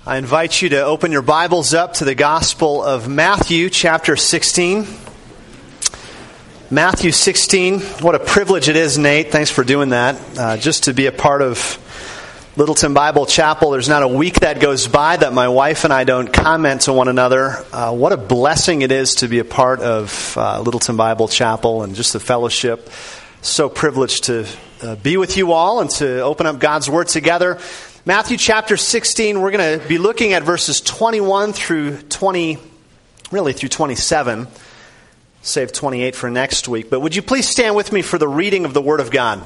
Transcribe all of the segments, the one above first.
I invite you to open your Bibles up to the Gospel of Matthew, chapter 16. Matthew 16. What a privilege it is, Nate. Thanks for doing that. Just to be a part of Littleton Bible Chapel. There's not a week that goes by that my wife and I don't comment to one another. What a blessing it is to be a part of Littleton Bible Chapel and just the fellowship. So privileged to be with you all and to open up God's Word together. Matthew chapter 16, we're going to be looking at verses 21 through 27. Save 28 for next week. But would you please stand with me for the reading of the Word of God?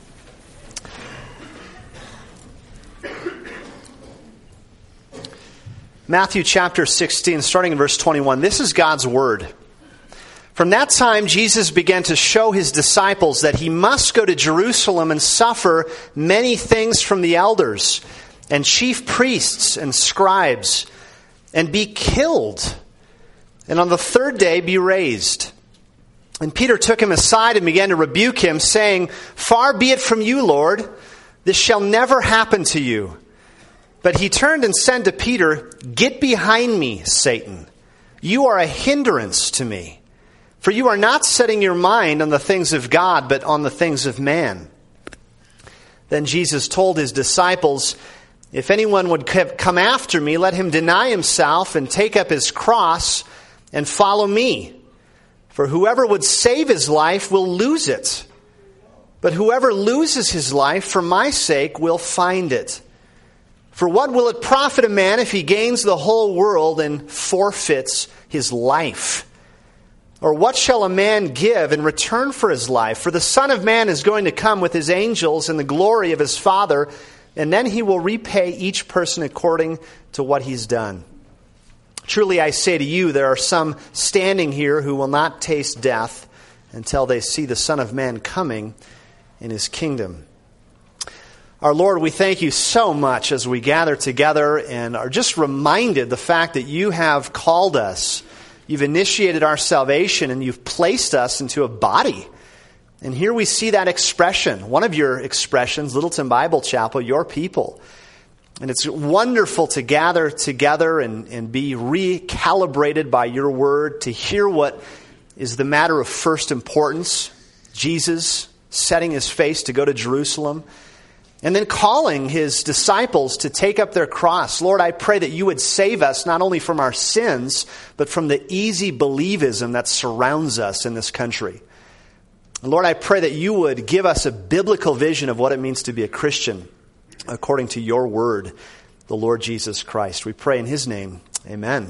Matthew chapter 16, starting in verse 21. This is God's Word. From that time, Jesus began to show his disciples that he must go to Jerusalem and suffer many things from the elders and chief priests and scribes, and be killed, and on the third day be raised. And Peter took him aside and began to rebuke him, saying, "Far be it from you, Lord, this shall never happen to you." But he turned and said to Peter, "Get behind me, Satan. You are a hindrance to me. For you are not setting your mind on the things of God, but on the things of man." Then Jesus told his disciples, "If anyone would come after me, let him deny himself and take up his cross and follow me. For whoever would save his life will lose it. But whoever loses his life for my sake will find it. For what will it profit a man if he gains the whole world and forfeits his life? Or what shall a man give in return for his life? For the Son of Man is going to come with his angels in the glory of his Father, and then he will repay each person according to what he's done. Truly I say to you, there are some standing here who will not taste death until they see the Son of Man coming in his kingdom." Our Lord, we thank you so much as we gather together and are just reminded the fact that you have called us. You've initiated our salvation and you've placed us into a body. And here we see that expression, one of your expressions, Littleton Bible Chapel, your people. And it's wonderful to gather together and be recalibrated by your word, to hear what is the matter of first importance, Jesus setting his face to go to Jerusalem, and then calling his disciples to take up their cross. Lord, I pray that you would save us not only from our sins, but from the easy believism that surrounds us in this country. Lord, I pray that you would give us a biblical vision of what it means to be a Christian, according to your word, the Lord Jesus Christ. We pray in his name. Amen.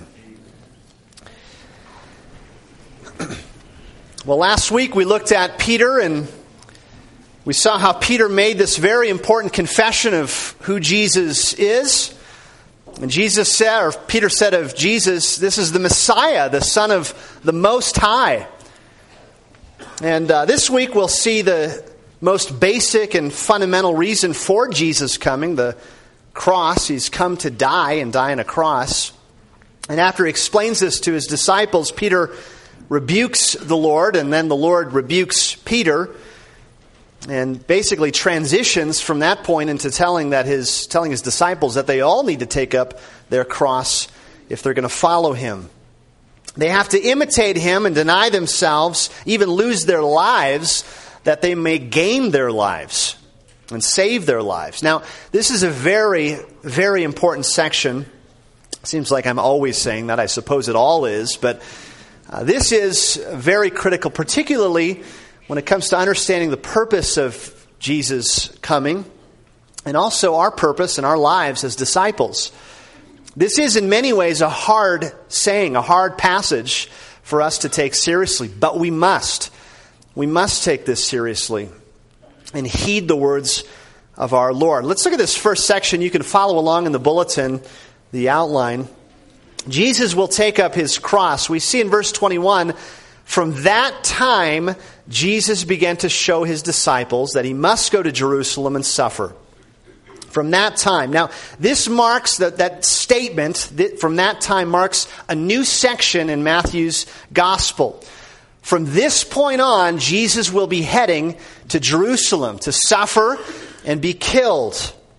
Well, last week we looked at Peter and we saw how Peter made this very important confession of who Jesus is. And Jesus said, or Peter said of Jesus, this is the Messiah, the Son of the Most High. And this week we'll see the most basic and fundamental reason for Jesus coming, the cross. He's come to die and die on a cross. And after he explains this to his disciples, Peter rebukes the Lord, and then the Lord rebukes Peter, and basically transitions from that point into telling his disciples that they all need to take up their cross if they're going to follow him. They have to imitate him and deny themselves, even lose their lives, that they may gain their lives and save their lives. Now, this is a very, very important section. Seems like I'm always saying that. I suppose it all is. But this is very critical, particularly when it comes to understanding the purpose of Jesus coming and also our purpose in our lives as disciples. This is in many ways a hard saying, a hard passage for us to take seriously, but we must. We must take this seriously and heed the words of our Lord. Let's look at this first section. You can follow along in the bulletin, the outline. Jesus will take up his cross. We see in verse 21, from that time, Jesus began to show his disciples that he must go to Jerusalem and suffer. From that time. Now, this marks that statement, from that time marks a new section in Matthew's gospel. From this point on, Jesus will be heading to Jerusalem to suffer and be killed.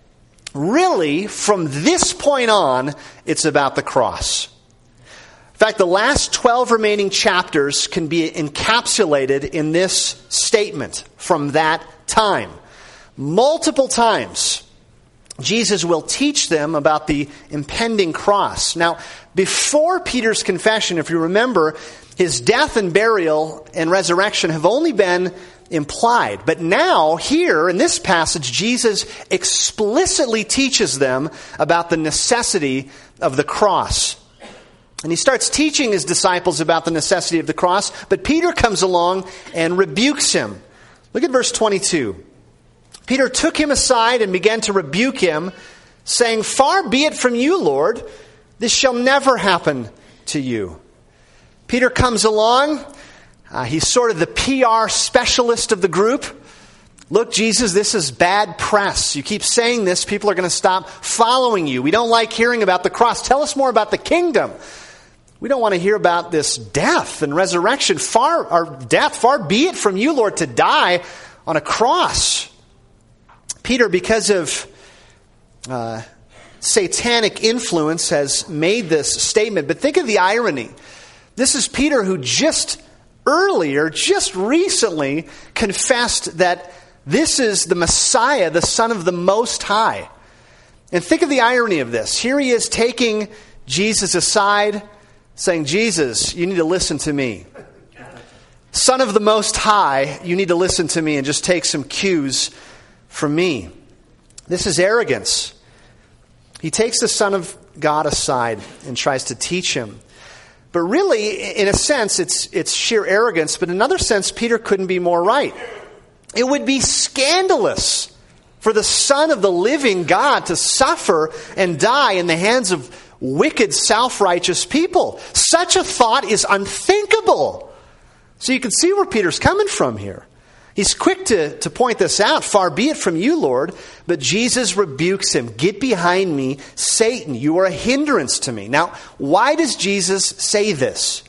really, from this point on, it's about the cross. In fact, the last 12 remaining chapters can be encapsulated in this statement from that time. Multiple times, Jesus will teach them about the impending cross. Now, before Peter's confession, if you remember, his death and burial and resurrection have only been implied. But now, here in this passage, Jesus explicitly teaches them about the necessity of the cross. And he starts teaching his disciples about the necessity of the cross, but Peter comes along and rebukes him. Look at verse 22. Peter took him aside and began to rebuke him, saying, "Far be it from you, Lord, this shall never happen to you." Peter comes along. He's sort of the PR specialist of the group. "Look, Jesus, this is bad press. You keep saying this, people are going to stop following you. We don't like hearing about the cross. Tell us more about the kingdom. We don't want to hear about this death and resurrection. Far be it from you, Lord, to die on a cross." Peter, because of satanic influence, has made this statement. But think of the irony. This is Peter who just recently confessed that this is the Messiah, the Son of the Most High. And think of the irony of this. Here he is taking Jesus aside, saying, "Jesus, you need to listen to me. Son of the Most High, you need to listen to me and just take some cues from me." This is arrogance. He takes the Son of God aside and tries to teach him. But really, in a sense, it's sheer arrogance. But in another sense, Peter couldn't be more right. It would be scandalous for the Son of the living God to suffer and die in the hands of wicked, self-righteous people. Such a thought is unthinkable. So you can see where Peter's coming from here. He's quick to point this out. "Far be it from you, Lord." But Jesus rebukes him. "Get behind me, Satan. You are a hindrance to me." Now, why does Jesus say this?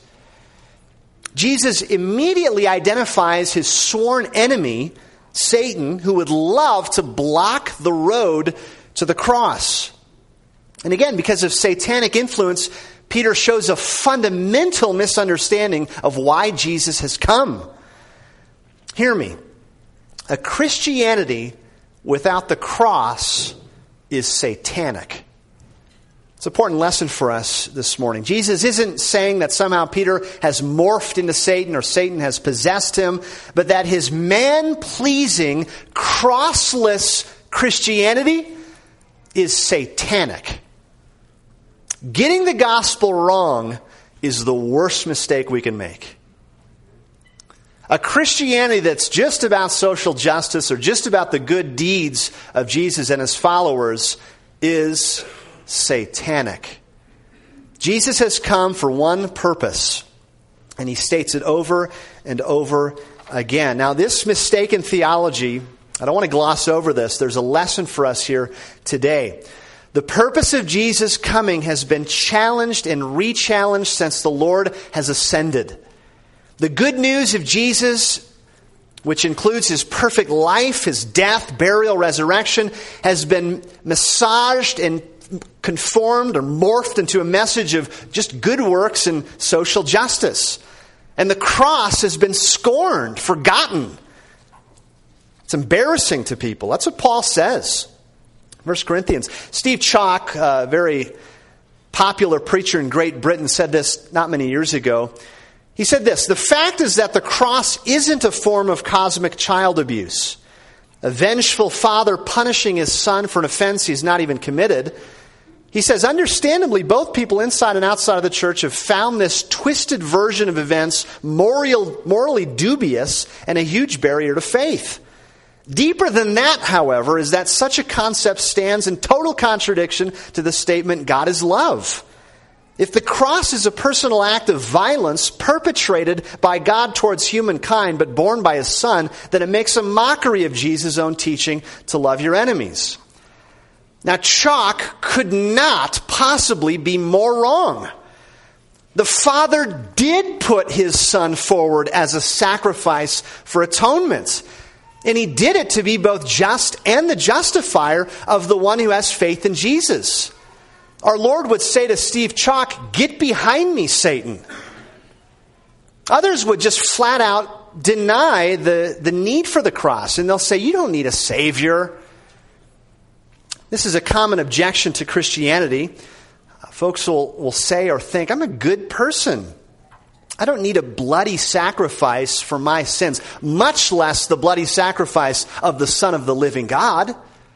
Jesus immediately identifies his sworn enemy, Satan, who would love to block the road to the cross. And again, because of satanic influence, Peter shows a fundamental misunderstanding of why Jesus has come. Hear me. A Christianity without the cross is satanic. It's an important lesson for us this morning. Jesus isn't saying that somehow Peter has morphed into Satan or Satan has possessed him, but that his man-pleasing, crossless Christianity is satanic. Getting the gospel wrong is the worst mistake we can make. A Christianity that's just about social justice or just about the good deeds of Jesus and his followers is satanic. Jesus has come for one purpose, and he states it over and over again. Now, this mistaken theology, I don't want to gloss over this. There's a lesson for us here today. The purpose of Jesus' coming has been challenged and re-challenged since the Lord has ascended. The good news of Jesus, which includes his perfect life, his death, burial, resurrection, has been massaged and conformed or morphed into a message of just good works and social justice. And the cross has been scorned, forgotten. It's embarrassing to people. That's what Paul says. 1 Corinthians. Steve Chalk, a very popular preacher in Great Britain, said this not many years ago. He said this: "The fact is that the cross isn't a form of cosmic child abuse. A vengeful father punishing his son for an offense he's not even committed. He says, understandably, both people inside and outside of the church have found this twisted version of events morally dubious and a huge barrier to faith. Deeper than that, however, is that such a concept stands in total contradiction to the statement, God is love. If the cross is a personal act of violence perpetrated by God towards humankind but borne by his Son, then it makes a mockery of Jesus' own teaching to love your enemies." Now, Chalk could not possibly be more wrong. The Father did put his Son forward as a sacrifice for atonement. And he did it to be both just and the justifier of the one who has faith in Jesus. Our Lord would say to Steve Chalk, "Get behind me, Satan." Others would just flat out deny the need for the cross. And they'll say, "You don't need a Savior." This is a common objection to Christianity. Folks will say or think, "I'm a good person. I don't need a bloody sacrifice for my sins, much less the bloody sacrifice of the Son of the living God."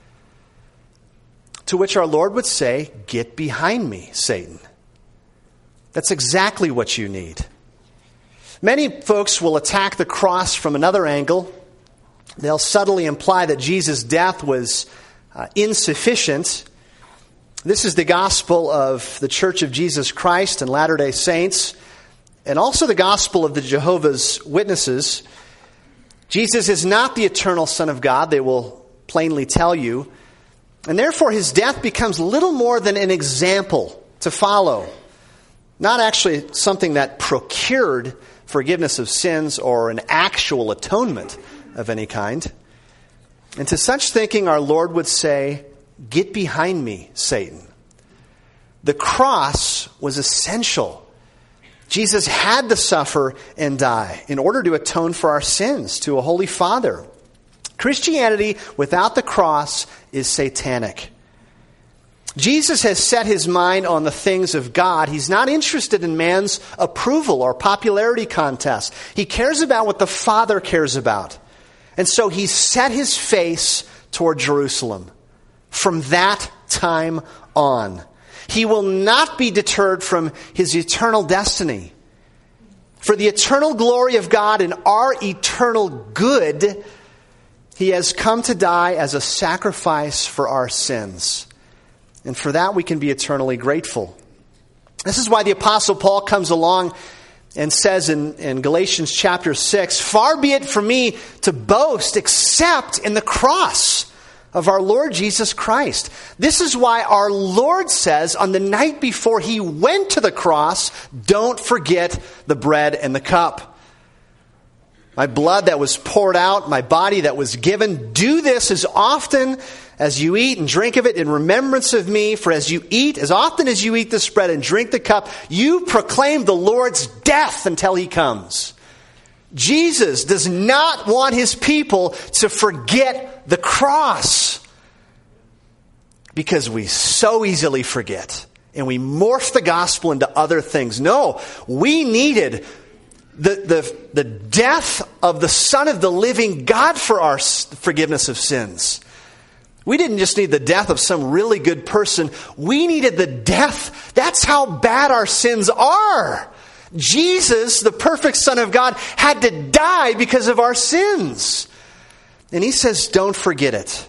To which our Lord would say, "Get behind me, Satan." That's exactly what you need. Many folks will attack the cross from another angle. They'll subtly imply that Jesus' death was insufficient. This is the gospel of the Church of Jesus Christ and Latter-day Saints, and also the gospel of the Jehovah's Witnesses. Jesus is not the eternal Son of God, they will plainly tell you. And therefore his death becomes little more than an example to follow. Not actually something that procured forgiveness of sins or an actual atonement of any kind. And to such thinking, our Lord would say, "Get behind me, Satan." The cross was essential. Jesus had to suffer and die in order to atone for our sins to a holy Father. Christianity without the cross is satanic. Jesus has set his mind on the things of God. He's not interested in man's approval or popularity contests. He cares about what the Father cares about. And so he set his face toward Jerusalem from that time on. He will not be deterred from his eternal destiny. For the eternal glory of God and our eternal good, he has come to die as a sacrifice for our sins. And for that we can be eternally grateful. This is why the Apostle Paul comes along and says in Galatians chapter 6, "Far be it from me to boast except in the cross of our Lord Jesus Christ." This is why our Lord says on the night before he went to the cross, "Don't forget the bread and the cup. My blood that was poured out, my body that was given. Do this as often as you eat and drink of it in remembrance of me. For as often as you eat this bread and drink the cup, you proclaim the Lord's death until he comes." Jesus does not want his people to forget the cross, because we so easily forget and we morph the gospel into other things. No, we needed the death of the Son of the living God for our forgiveness of sins. We didn't just need the death of some really good person. We needed the death. That's how bad our sins are. Jesus, the perfect Son of God, had to die because of our sins. And he says, don't forget it.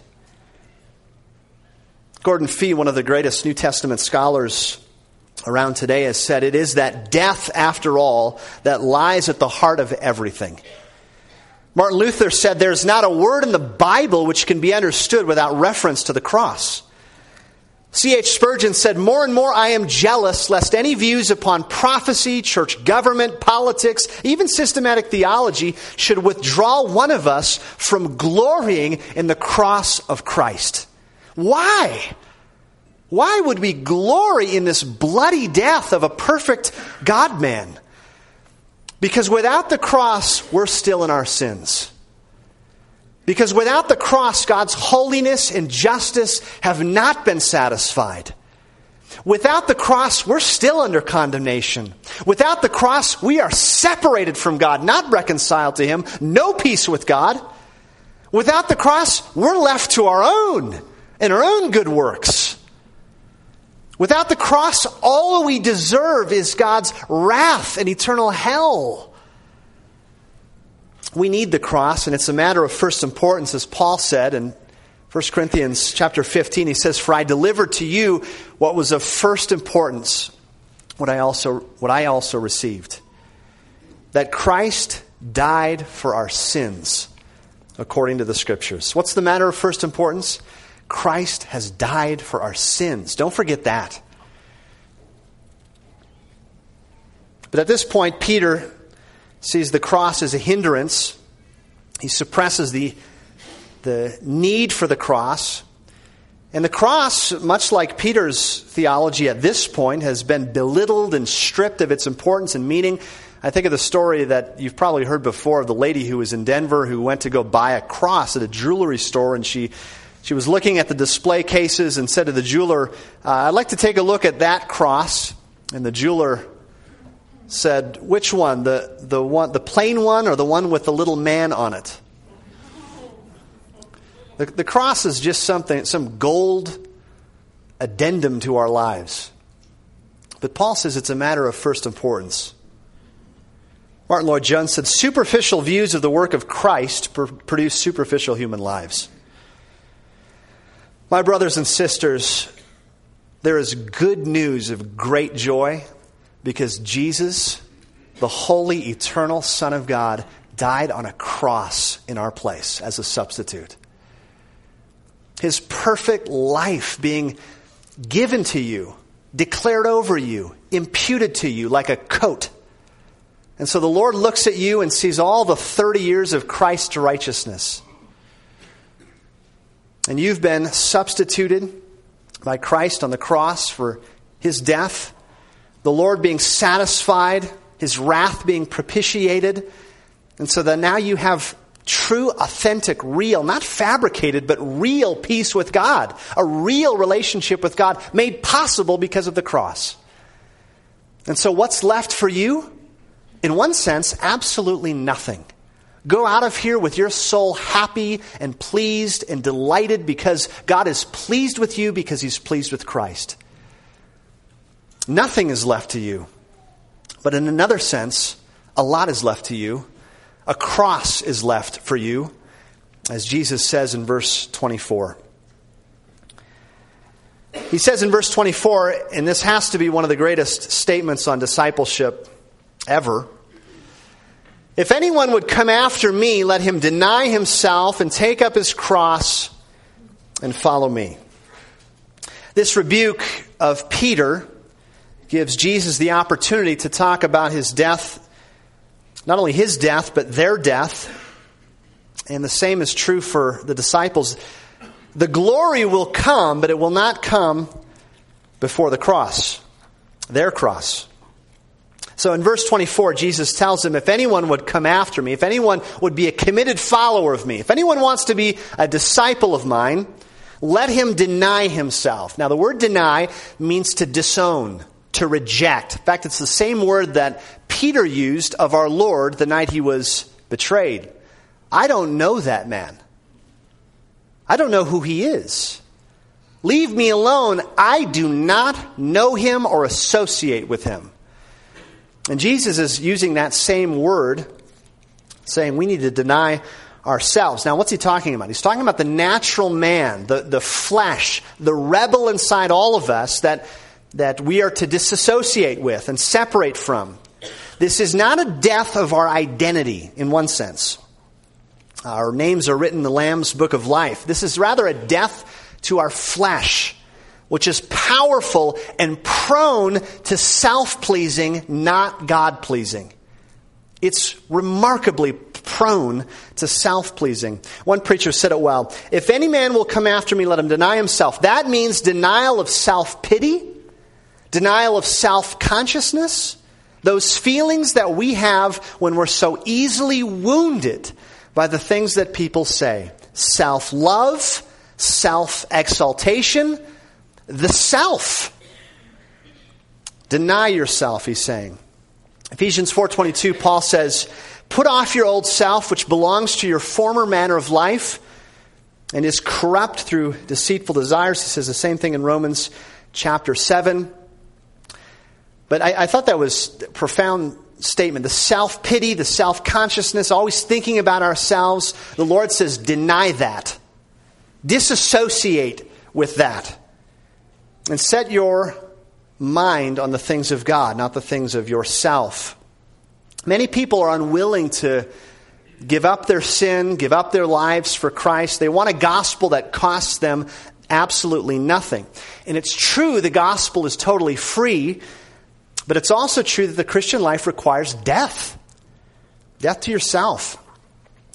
Gordon Fee, one of the greatest New Testament scholars around today, has said, it is that death, after all, that lies at the heart of everything. Martin Luther said, there's not a word in the Bible which can be understood without reference to the cross. C.H. Spurgeon said, more and more I am jealous lest any views upon prophecy, church government, politics, even systematic theology should withdraw one of us from glorying in the cross of Christ. Why? Why would we glory in this bloody death of a perfect God-man? Because without the cross, we're still in our sins. Because without the cross, God's holiness and justice have not been satisfied. Without the cross, we're still under condemnation. Without the cross, we are separated from God, not reconciled to Him, no peace with God. Without the cross, we're left to our own and our own good works. Without the cross, all we deserve is God's wrath and eternal hell. We need the cross, and it's a matter of first importance, as Paul said in 1 Corinthians chapter 15. He says, for I delivered to you what was of first importance, what I also received. That Christ died for our sins, according to the Scriptures. What's the matter of first importance? Christ has died for our sins. Don't forget that. But at this point, Peter sees the cross as a hindrance. He suppresses the the need for the cross. And the cross, much like Peter's theology at this point, has been belittled and stripped of its importance and meaning. I think of the story that you've probably heard before of the lady who was in Denver who went to go buy a cross at a jewelry store, and she was looking at the display cases and said to the jeweler, "I'd like to take a look at that cross." And the jeweler said, "Which one? The plain one or the one with the little man on it?" The cross is just some gold addendum to our lives. But Paul says it's a matter of first importance. Martin Lloyd-Jones said, "Superficial views of the work of Christ produce superficial human lives." My brothers and sisters, there is good news of great joy because Jesus, the holy, eternal Son of God, died on a cross in our place as a substitute. His perfect life being given to you, declared over you, imputed to you like a coat. And so the Lord looks at you and sees all the 30 years of Christ's righteousness. And you've been substituted by Christ on the cross for His death. The Lord being satisfied, His wrath being propitiated. And so that now you have true, authentic, real, not fabricated, but real peace with God. A real relationship with God made possible because of the cross. And so what's left for you? In one sense, absolutely nothing. Go out of here with your soul happy and pleased and delighted because God is pleased with you because He's pleased with Christ. Nothing is left to you. But in another sense, a lot is left to you. A cross is left for you, as Jesus says in verse 24. He says in verse 24, and this has to be one of the greatest statements on discipleship ever, "If anyone would come after me, let him deny himself and take up his cross and follow me." This rebuke of Peter gives Jesus the opportunity to talk about His death. Not only His death, but their death. And the same is true for the disciples. The glory will come, but it will not come before the cross. Their cross. So in verse 24, Jesus tells them, if anyone would come after me, if anyone would be a committed follower of me, if anyone wants to be a disciple of mine, let him deny himself. Now the word deny means to disown, to reject. In fact, it's the same word that Peter used of our Lord the night He was betrayed. I don't know that man. I don't know who he is. Leave me alone. I do not know him or associate with him. And Jesus is using that same word, saying we need to deny ourselves. Now, what's He talking about? He's talking about the natural man, the flesh, the rebel inside all of us that we are to disassociate with and separate from. This is not a death of our identity in one sense. Our names are written in the Lamb's book of life. This is rather a death to our flesh, which is powerful and prone to self-pleasing, not God-pleasing. It's remarkably prone to self-pleasing. One preacher said it well. If any man will come after me, let him deny himself. That means denial of self-pity, denial of self-consciousness, those feelings that we have when we're so easily wounded by the things that people say. Self-love, self-exaltation, the self. Deny yourself, he's saying. Ephesians 4:22, Paul says, put off your old self, which belongs to your former manner of life and is corrupt through deceitful desires. He says the same thing in Romans chapter 7. But I thought that was a profound statement. The self-pity, the self-consciousness, always thinking about ourselves. The Lord says, deny that. Disassociate with that. And set your mind on the things of God, not the things of yourself. Many people are unwilling to give up their sin, give up their lives for Christ. They want a gospel that costs them absolutely nothing. And it's true, the gospel is totally free. But it's also true that the Christian life requires death. Death to yourself.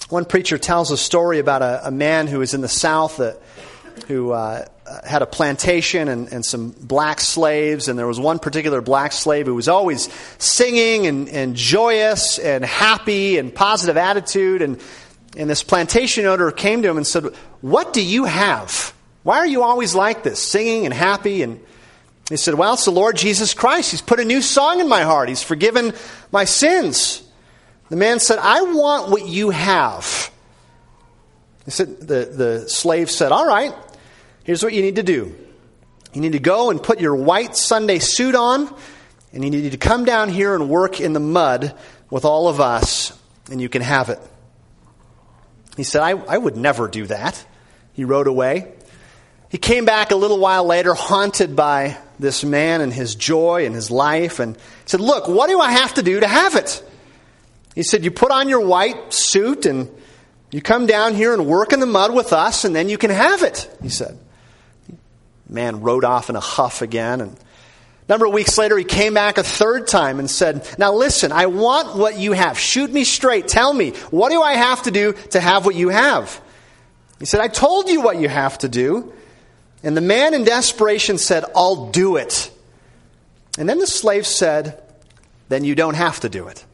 One preacher tells a story about a man who was in the South who had a plantation and some black slaves, and there was one particular black slave who was always singing and joyous and happy and positive attitude, and this plantation owner came to him and said, "What do you have? Why are you always like this, singing and happy?" And he said, "Well, it's the Lord Jesus Christ. He's put a new song in my heart. He's forgiven my sins." The man said, "I want what you have." He said, the slave said, "All right, here's what you need to do. You need to go and put your white Sunday suit on, and you need to come down here and work in the mud with all of us, and you can have it." He said, I would never do that. He rode away. He came back a little while later, haunted by this man and his joy and his life, and said, "Look, what do I have to do to have it?" He said, "You put on your white suit and you come down here and work in the mud with us, and then you can have it," he said. The man rode off in a huff again, and a number of weeks later he came back a third time and said, "Now listen, I want what you have. Shoot me straight. Tell me, what do I have to do to have what you have?" He said, "I told you what you have to do." And the man in desperation said, "I'll do it." And then the slave said, "Then you don't have to do it."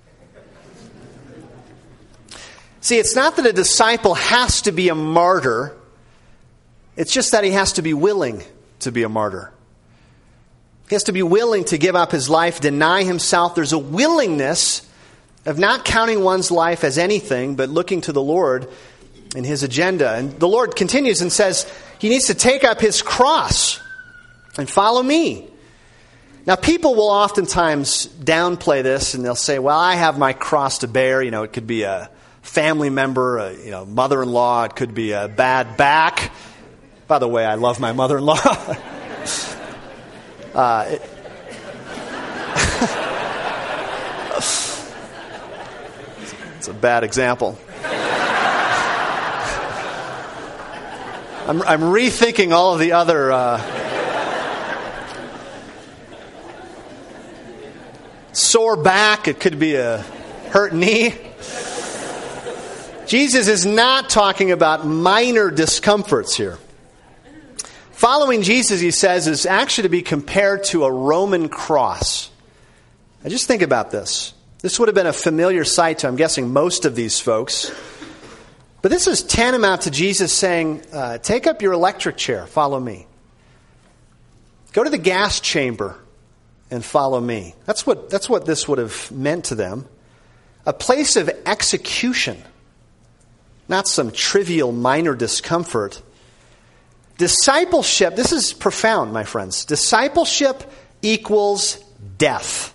See, it's not that a disciple has to be a martyr. It's just that he has to be willing to be a martyr. He has to be willing to give up his life, deny himself. There's a willingness of not counting one's life as anything, but looking to the Lord and his agenda. And the Lord continues and says he needs to take up his cross and follow me. Now, people will oftentimes downplay this, and they'll say, "Well, I have my cross to bear." You know, it could be a family member, mother-in-law. It could be a bad back. By the way, I love my mother-in-law. It's a bad example. I'm rethinking all of the other sore back. It could be a hurt knee. Jesus is not talking about minor discomforts here. Following Jesus, he says, is actually to be compared to a Roman cross. Now just think about this. This would have been a familiar sight to, I'm guessing, most of these folks. But this is tantamount to Jesus saying, take up your electric chair, follow me. Go to the gas chamber and follow me. That's what this would have meant to them. A place of execution. Not some trivial minor discomfort. Discipleship, this is profound, my friends. Discipleship equals death.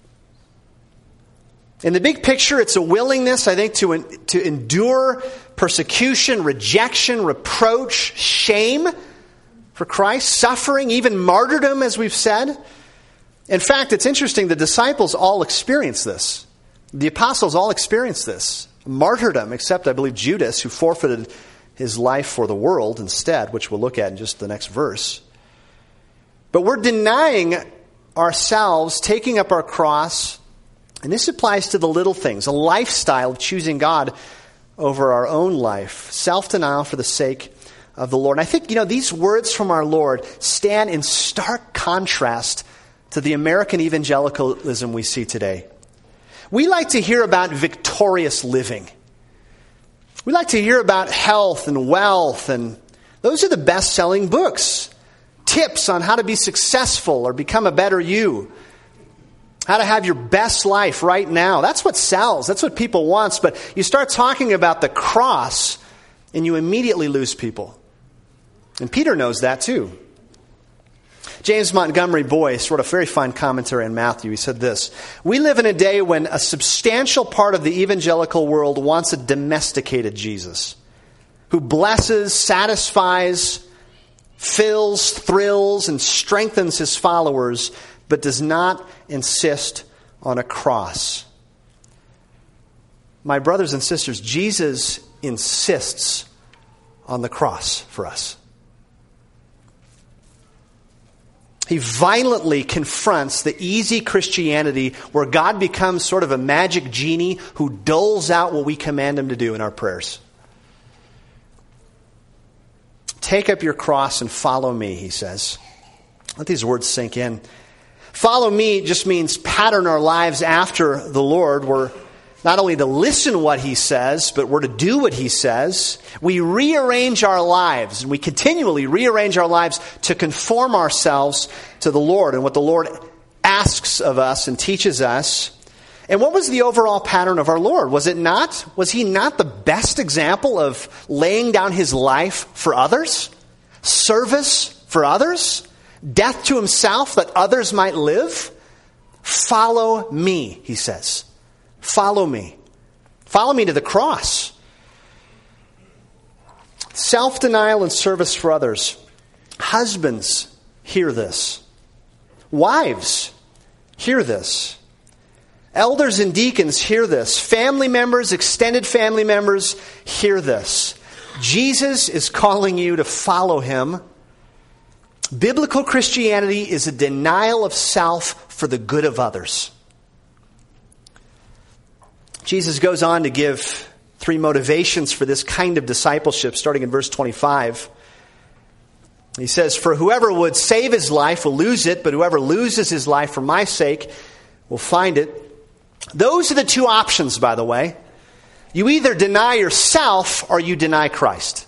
In the big picture, it's a willingness, I think, to endure persecution, rejection, reproach, shame for Christ, suffering, even martyrdom, as we've said. In fact, it's interesting, the disciples all experienced this. The apostles all experienced this. Martyrdom, except, I believe, Judas, who forfeited his life for the world instead, which we'll look at in just the next verse. But we're denying ourselves, taking up our cross, and this applies to the little things, a lifestyle of choosing God over our own life, self-denial for the sake of the Lord. And I think, these words from our Lord stand in stark contrast to the American evangelicalism we see today. We like to hear about victorious living. We like to hear about health and wealth, and those are the best-selling books. Tips on how to be successful or become a better you. How to have your best life right now. That's what sells. That's what people want. But you start talking about the cross, and you immediately lose people. And Peter knows that too. James Montgomery Boyce wrote a very fine commentary on Matthew. He said this: "We live in a day when a substantial part of the evangelical world wants a domesticated Jesus, who blesses, satisfies, fills, thrills, and strengthens his followers, but does not insist on a cross." My brothers and sisters, Jesus insists on the cross for us. He violently confronts the easy Christianity where God becomes sort of a magic genie who doles out what we command him to do in our prayers. Take up your cross and follow me, he says. Let these words sink in. Follow me just means pattern our lives after the Lord. We're not only to listen to what he says, but we're to do what he says. We rearrange our lives, and we continually rearrange our lives to conform ourselves to the Lord and what the Lord asks of us and teaches us. And what was the overall pattern of our Lord? Was he not the best example of laying down his life for others? Service for others? Death to himself that others might live? Follow me, he says. Follow me. Follow me to the cross. Self-denial and service for others. Husbands, hear this. Wives, hear this. Elders and deacons, hear this. Family members, extended family members, hear this. Jesus is calling you to follow him. Biblical Christianity is a denial of self for the good of others. Jesus goes on to give 3 motivations for this kind of discipleship, starting in verse 25. He says, "For whoever would save his life will lose it, but whoever loses his life for my sake will find it." Those are the 2 options, by the way. You either deny yourself or you deny Christ.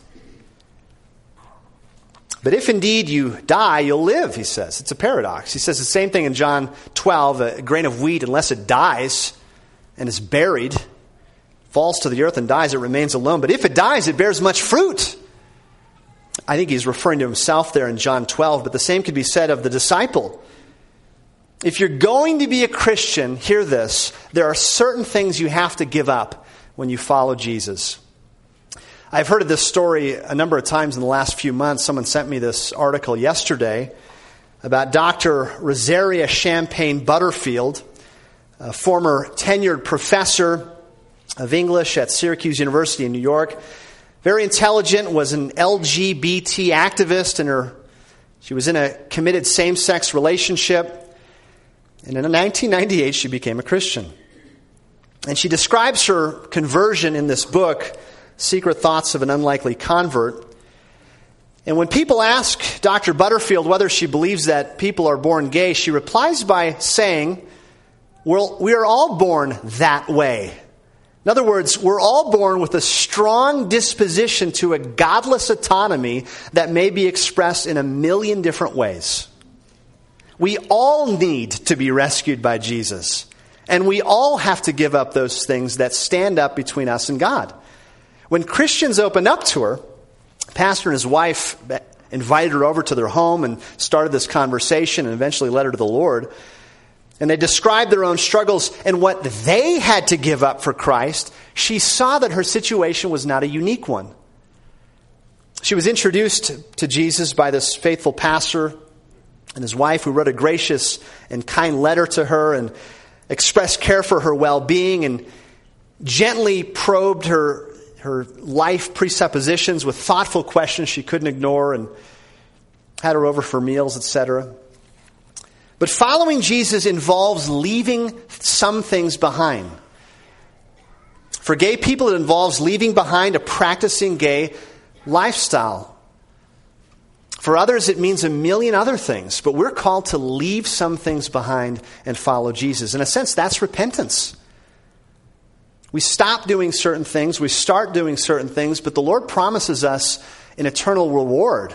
But if indeed you die, you'll live, he says. It's a paradox. He says the same thing in John 12. A grain of wheat, unless it dies and is buried, falls to the earth and dies, it remains alone. But if it dies, it bears much fruit. I think he's referring to himself there in John 12, but the same could be said of the disciple. If you're going to be a Christian, hear this, there are certain things you have to give up when you follow Jesus. I've heard of this story a number of times in the last few months. Someone sent me this article yesterday about Dr. Rosaria Champagne Butterfield, a former tenured professor of English at Syracuse University in New York. Very intelligent, was an LGBT activist, and she was in a committed same-sex relationship. And in 1998, she became a Christian. And she describes her conversion in this book, Secret Thoughts of an Unlikely Convert. And when people ask Dr. Butterfield whether she believes that people are born gay, she replies by saying, "Well, we are all born that way." In other words, we're all born with a strong disposition to a godless autonomy that may be expressed in a million different ways. We all need to be rescued by Jesus. And we all have to give up those things that stand up between us and God. When Christians opened up to her, the pastor and his wife invited her over to their home and started this conversation and eventually led her to the Lord. And they described their own struggles and what they had to give up for Christ. She saw that her situation was not a unique one. She was introduced to Jesus by this faithful pastor and his wife, who wrote a gracious and kind letter to her and expressed care for her well-being and gently probed her life presuppositions with thoughtful questions she couldn't ignore and had her over for meals, etc. But following Jesus involves leaving some things behind. For gay people, it involves leaving behind a practicing gay lifestyle. For others, it means a million other things, but we're called to leave some things behind and follow Jesus. In a sense, that's repentance. We stop doing certain things, we start doing certain things, but the Lord promises us an eternal reward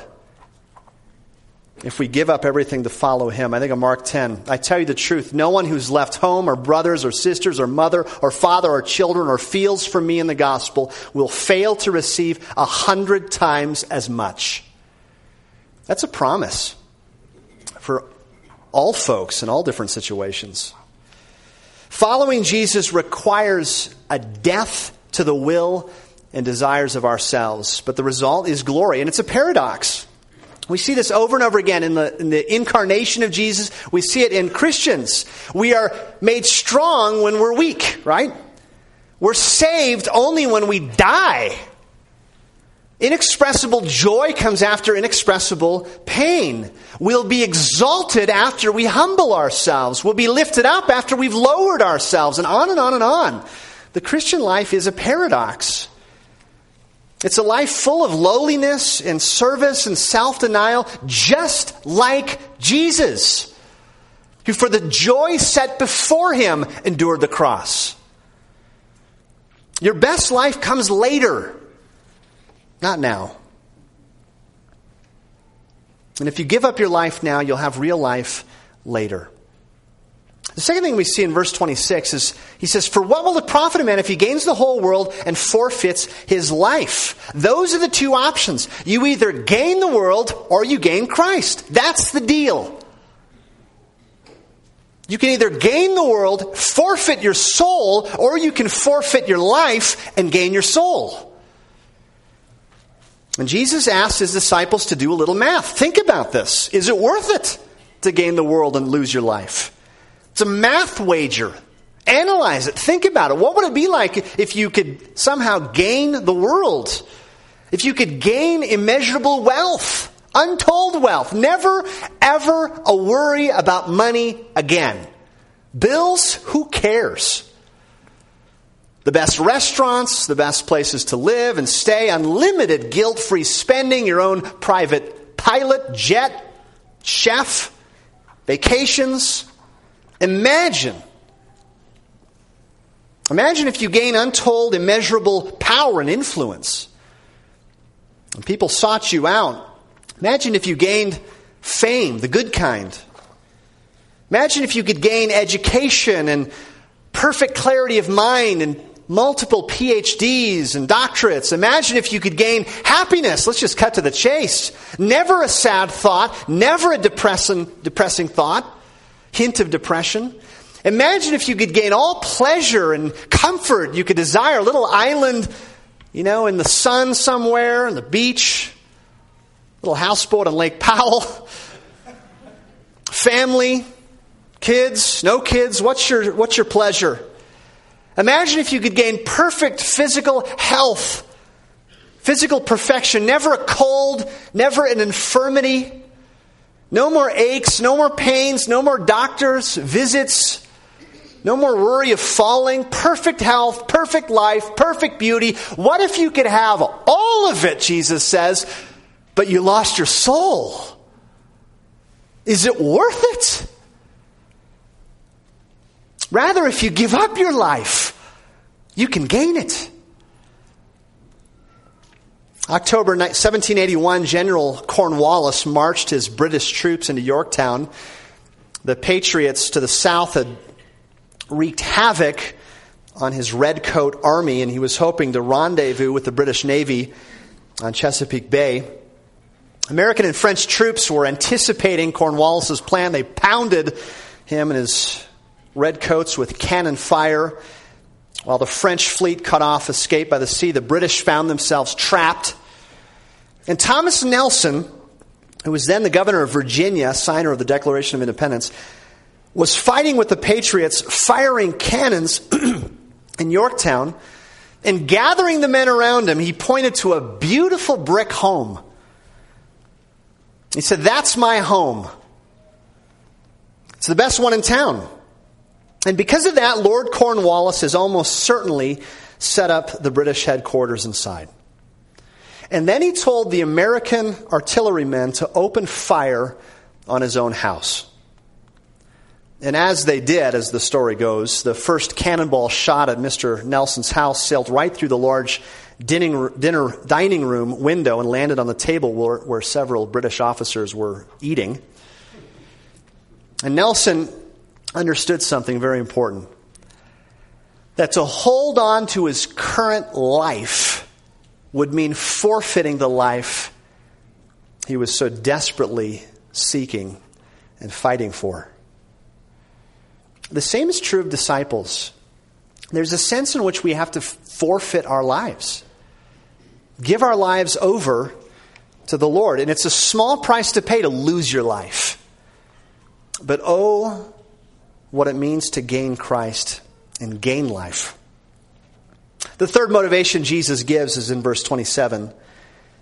if we give up everything to follow him. I think of Mark 10. I tell you the truth, no one who's left home or brothers or sisters or mother or father or children or fields for me in the gospel will fail to receive 100 times as much. That's a promise for all folks in all different situations. Following Jesus requires a death to the will and desires of ourselves, but the result is glory, and it's a paradox. We see this over and over again in the incarnation of Jesus. We see it in Christians. We are made strong when we're weak, right? We're saved only when we die. Inexpressible joy comes after inexpressible pain. We'll be exalted after we humble ourselves. We'll be lifted up after we've lowered ourselves, and on and on and on. The Christian life is a paradox. It's a life full of lowliness and service and self-denial, just like Jesus, who for the joy set before him endured the cross. Your best life comes later, not now. And if you give up your life now, you'll have real life later. The second thing we see in verse 26 is, he says, "For what will it profit a man if he gains the whole world and forfeits his life?" Those are the two options. You either gain the world or you gain Christ. That's the deal. You can either gain the world, forfeit your soul, or you can forfeit your life and gain your soul. And Jesus asked his disciples to do a little math. Think about this. Is it worth it to gain the world and lose your life? It's a math wager. Analyze it. Think about it. What would it be like if you could somehow gain the world? If you could gain immeasurable wealth, untold wealth, never, ever a worry about money again. Bills, who cares? The best restaurants, the best places to live and stay, unlimited guilt-free spending, your own private pilot, jet, chef, vacations. Imagine if you gain untold, immeasurable power and influence. And people sought you out. Imagine if you gained fame, the good kind. Imagine if you could gain education and perfect clarity of mind and multiple PhDs and doctorates. Imagine if you could gain happiness. Let's just cut to the chase. Never a sad thought, never a depressing thought, hint of depression. Imagine if you could gain all pleasure and comfort you could desire. A little island, in the sun somewhere, on the beach. Little houseboat on Lake Powell. Family, kids, no kids. What's your pleasure? Imagine if you could gain perfect physical health, physical perfection, never a cold, never an infirmity, no more aches, no more pains, no more doctors, visits, no more worry of falling, perfect health, perfect life, perfect beauty. What if you could have all of it, Jesus says, but you lost your soul? Is it worth it? Rather, if you give up your life, you can gain it. October 1781, General Cornwallis marched his British troops into Yorktown. The Patriots to the south had wreaked havoc on his redcoat army, and he was hoping to rendezvous with the British Navy on Chesapeake Bay. American and French troops were anticipating Cornwallis's plan. They pounded him and his redcoats with cannon fire. While the French fleet cut off escape by the sea, the British found themselves trapped. And Thomas Nelson, who was then the governor of Virginia, signer of the Declaration of Independence, was fighting with the Patriots, firing cannons in Yorktown, and gathering the men around him, he pointed to a beautiful brick home. He said, "That's my home. It's the best one in town." And because of that, Lord Cornwallis has almost certainly set up the British headquarters inside. And then he told the American artillerymen to open fire on his own house. And as they did, as the story goes, the first cannonball shot at Mr. Nelson's house sailed right through the large dining room window and landed on the table where several British officers were eating. And Nelson understood something very important. That to hold on to his current life would mean forfeiting the life he was so desperately seeking and fighting for. The same is true of disciples. There's a sense in which we have to forfeit our lives. Give our lives over to the Lord. And it's a small price to pay to lose your life. But oh, what it means to gain Christ and gain life. The third motivation Jesus gives is in verse 27.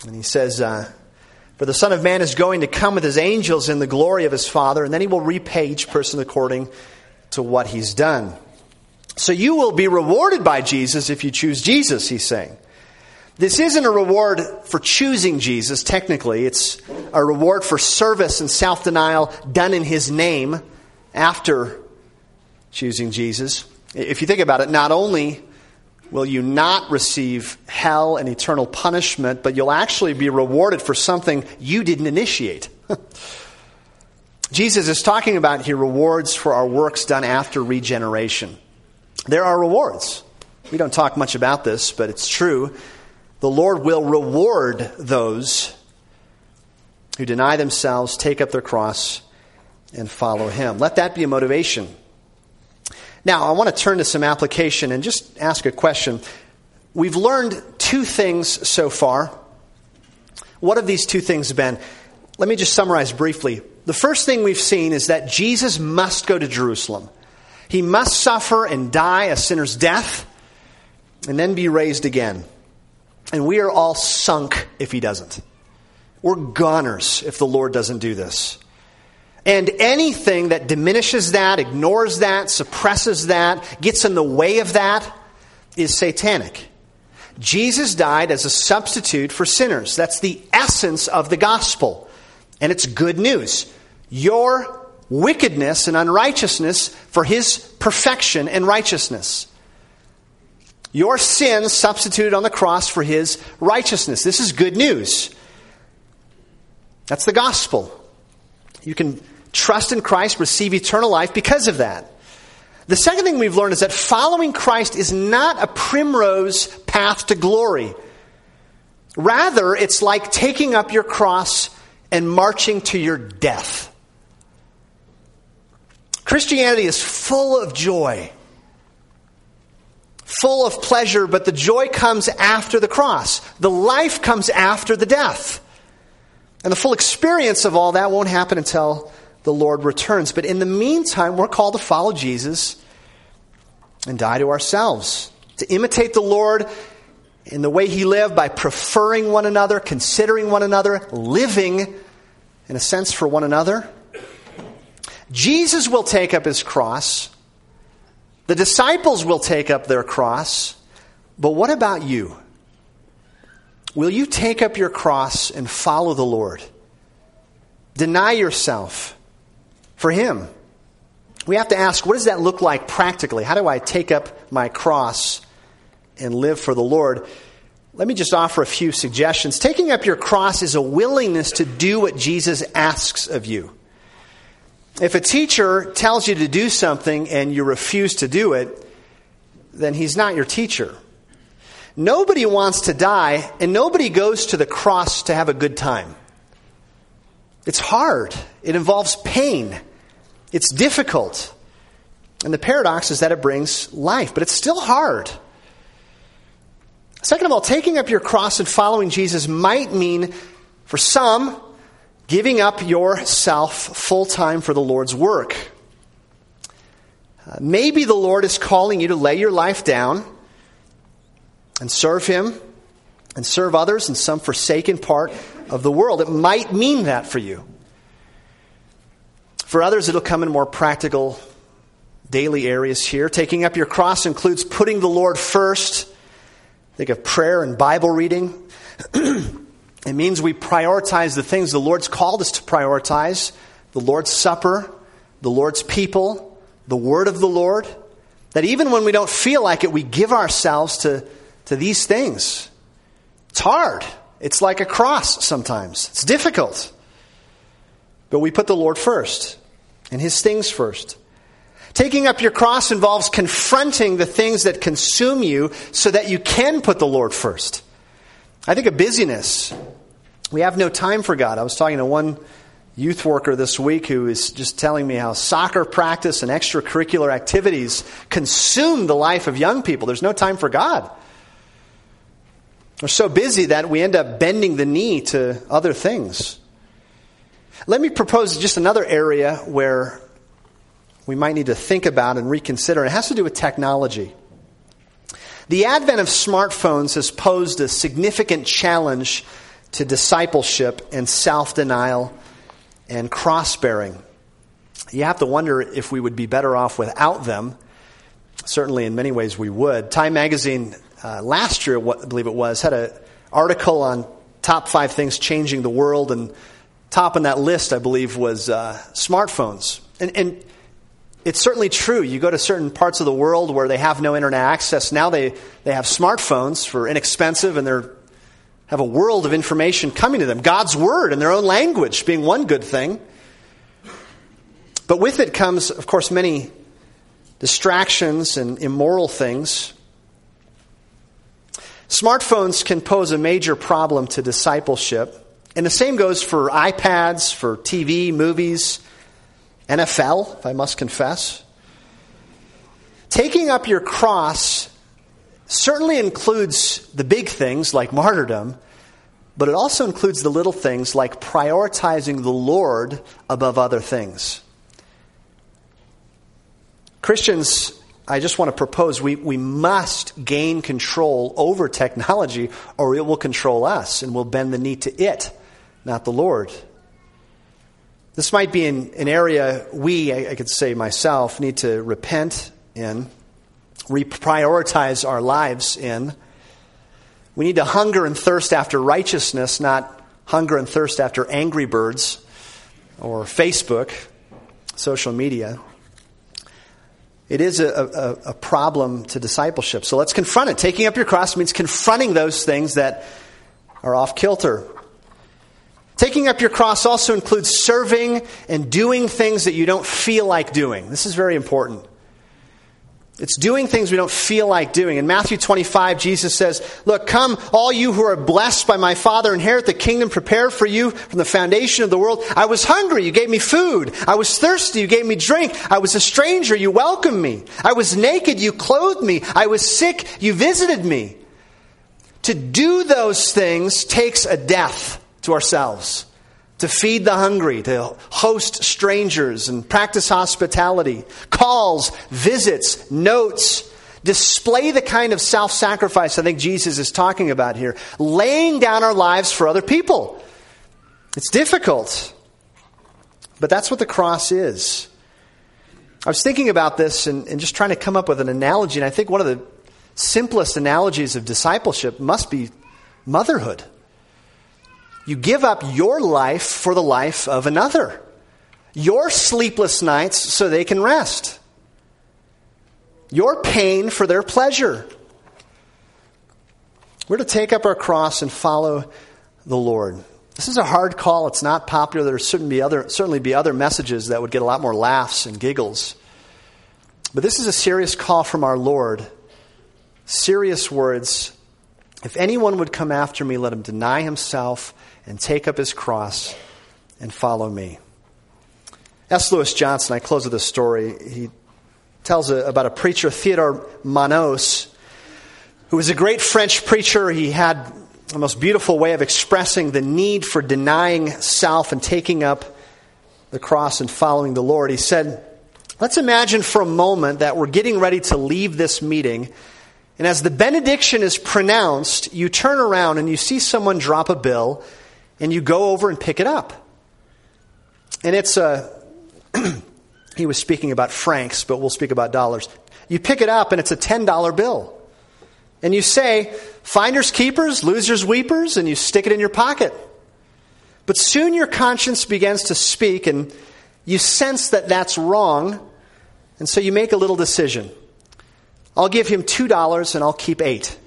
And he says, for the Son of Man is going to come with his angels in the glory of his Father, and then he will repay each person according to what he's done. So you will be rewarded by Jesus if you choose Jesus, he's saying. This isn't a reward for choosing Jesus, technically. It's a reward for service and self-denial done in his name after choosing Jesus. If you think about it, not only will you not receive hell and eternal punishment, but you'll actually be rewarded for something you didn't initiate. Jesus is talking about here rewards for our works done after regeneration. There are rewards. We don't talk much about this, but it's true. The Lord will reward those who deny themselves, take up their cross, and follow him. Let that be a motivation. Now, I want to turn to some application and just ask a question. We've learned two things so far. What have these two things been? Let me just summarize briefly. The first thing we've seen is that Jesus must go to Jerusalem. He must suffer and die a sinner's death and then be raised again. And we are all sunk if he doesn't. We're goners if the Lord doesn't do this. And anything that diminishes that, ignores that, suppresses that, gets in the way of that, is satanic. Jesus died as a substitute for sinners. That's the essence of the gospel. And it's good news. Your wickedness and unrighteousness for his perfection and righteousness. Your sin substituted on the cross for his righteousness. This is good news. That's the gospel. You can trust in Christ, receive eternal life because of that. The second thing we've learned is that following Christ is not a primrose path to glory. Rather, it's like taking up your cross and marching to your death. Christianity is full of joy, full of pleasure, but the joy comes after the cross. The life comes after the death. And the full experience of all that won't happen until the Lord returns. But in the meantime, we're called to follow Jesus and die to ourselves, to imitate the Lord in the way he lived by preferring one another, considering one another, living in a sense for one another. Jesus will take up his cross. The disciples will take up their cross. But what about you? Will you take up your cross and follow the Lord? Deny yourself for him. We have to ask, what does that look like practically? How do I take up my cross and live for the Lord? Let me just offer a few suggestions. Taking up your cross is a willingness to do what Jesus asks of you. If a teacher tells you to do something and you refuse to do it, then he's not your teacher. Nobody wants to die, and nobody goes to the cross to have a good time. It's hard. It involves pain. It's difficult. And the paradox is that it brings life, but it's still hard. Second of all, taking up your cross and following Jesus might mean, for some, giving up yourself full-time for the Lord's work. Maybe the Lord is calling you to lay your life down and serve him and serve others in some forsaken part of the world. It might mean that for you. For others, it'll come in more practical, daily areas here. Taking up your cross includes putting the Lord first. Think of prayer and Bible reading. It means we prioritize the things the Lord's called us to prioritize. The Lord's Supper, the Lord's people, the Word of the Lord. That even when we don't feel like it, we give ourselves to these things. It's hard. It's like a cross sometimes. It's difficult. But we put the Lord first and his things first. Taking up your cross involves confronting the things that consume you so that you can put the Lord first. I think of busyness. We have no time for God. I was talking to one youth worker this week who is just telling me how soccer practice and extracurricular activities consume the life of young people. There's no time for God. We're so busy that we end up bending the knee to other things. Let me propose just another area where we might need to think about and reconsider. It has to do with technology. The advent of smartphones has posed a significant challenge to discipleship and self-denial and cross-bearing. You have to wonder if we would be better off without them. Certainly in many ways we would. Time magazine last year, I believe it was, had an article on top 5 things changing the world, and top on that list, I believe, was smartphones. And it's certainly true. You go to certain parts of the world where they have no internet access. Now they have smartphones for inexpensive, and they have a world of information coming to them. God's Word in their own language being one good thing. But with it comes, of course, many distractions and immoral things. Smartphones can pose a major problem to discipleship. And the same goes for iPads, for TV, movies, NFL, if I must confess. Taking up your cross certainly includes the big things like martyrdom, but it also includes the little things like prioritizing the Lord above other things. Christians, I just want to propose, we must gain control over technology, or it will control us, and we'll bend the knee to it, not the Lord. This might be an area I could say myself, need to repent in, reprioritize our lives in. We need to hunger and thirst after righteousness, not hunger and thirst after Angry Birds or Facebook, social media. It is a problem to discipleship. So let's confront it. Taking up your cross means confronting those things that are off kilter. Taking up your cross also includes serving and doing things that you don't feel like doing. This is very important. It's doing things we don't feel like doing. In Matthew 25, Jesus says, "Look, come, all you who are blessed by my Father, inherit the kingdom prepared for you from the foundation of the world. I was hungry, you gave me food. I was thirsty, you gave me drink. I was a stranger, you welcomed me. I was naked, you clothed me. I was sick, you visited me." To do those things takes a death to ourselves. To feed the hungry, to host strangers and practice hospitality, calls, visits, notes, display the kind of self-sacrifice I think Jesus is talking about here. Laying down our lives for other people. It's difficult, but that's what the cross is. I was thinking about this and just trying to come up with an analogy, and I think one of the simplest analogies of discipleship must be motherhood. You give up your life for the life of another. Your sleepless nights so they can rest. Your pain for their pleasure. We're to take up our cross and follow the Lord. This is a hard call. It's not popular. There certainly be other messages that would get a lot more laughs and giggles. But this is a serious call from our Lord. Serious words. "If anyone would come after me, let him deny himself and take up his cross and follow me." S. Lewis Johnson, I close with this story. He tells about a preacher, Theodore Manos, who was a great French preacher. He had the most beautiful way of expressing the need for denying self and taking up the cross and following the Lord. He said, "Let's imagine for a moment that we're getting ready to leave this meeting, and as the benediction is pronounced, you turn around and you see someone drop a bill, and you go over and pick it up. And it's he was speaking about francs, but we'll speak about dollars. You pick it up, and it's a $10 bill. And you say, 'Finders keepers, losers weepers,' and you stick it in your pocket. But soon your conscience begins to speak, and you sense that that's wrong, and so you make a little decision. I'll give him $2 and I'll keep 8.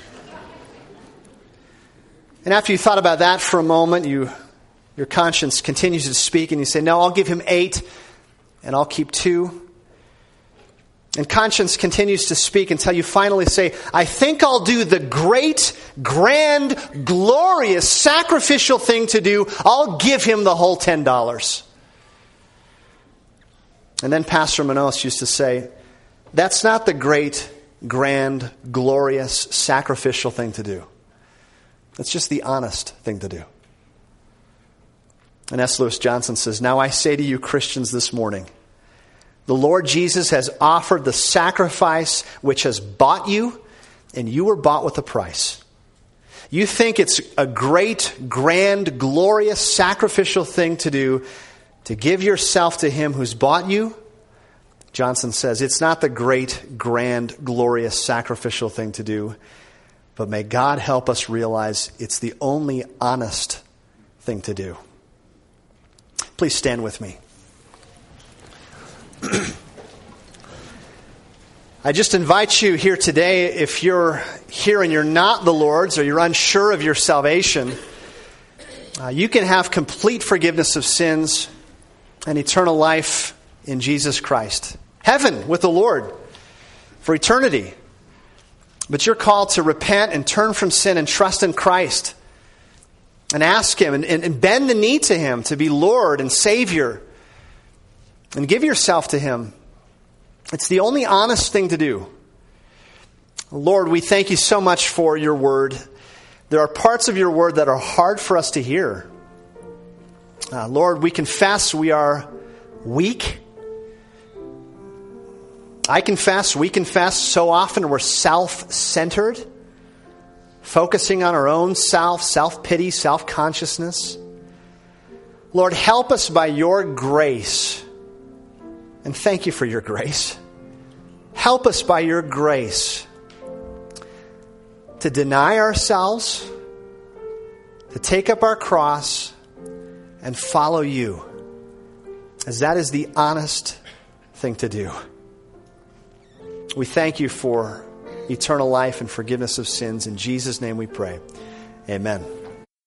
And after you thought about that for a moment, your conscience continues to speak, and you say, no, I'll give him 8 and I'll keep 2. And conscience continues to speak until you finally say, I think I'll do the great, grand, glorious, sacrificial thing to do. I'll give him the whole $10. And then Pastor Manos used to say, that's not the great, grand, glorious, sacrificial thing to do. That's just the honest thing to do. And S. Lewis Johnson says, now I say to you Christians this morning, the Lord Jesus has offered the sacrifice which has bought you, and you were bought with a price. You think it's a great, grand, glorious, sacrificial thing to do to give yourself to him who's bought you? Johnson says it's not the great, grand, glorious, sacrificial thing to do, but may God help us realize it's the only honest thing to do. Please stand with me. I just invite you here today, if you're here and you're not the Lord's or you're unsure of your salvation, you can have complete forgiveness of sins and eternal life in Jesus Christ. Heaven with the Lord for eternity. But you're called to repent and turn from sin and trust in Christ and ask him and bend the knee to him to be Lord and Savior and give yourself to him. It's the only honest thing to do. Lord, we thank you so much for your word. There are parts of your word that are hard for us to hear. Lord, we confess we are weak. I confess, we confess so often we're self-centered, focusing on our own self-pity, self-consciousness. Lord, help us by your grace. And thank you for your grace. Help us by your grace to deny ourselves, to take up our cross, and follow you, as that is the honest thing to do. We thank you for eternal life and forgiveness of sins. In Jesus' name we pray. Amen.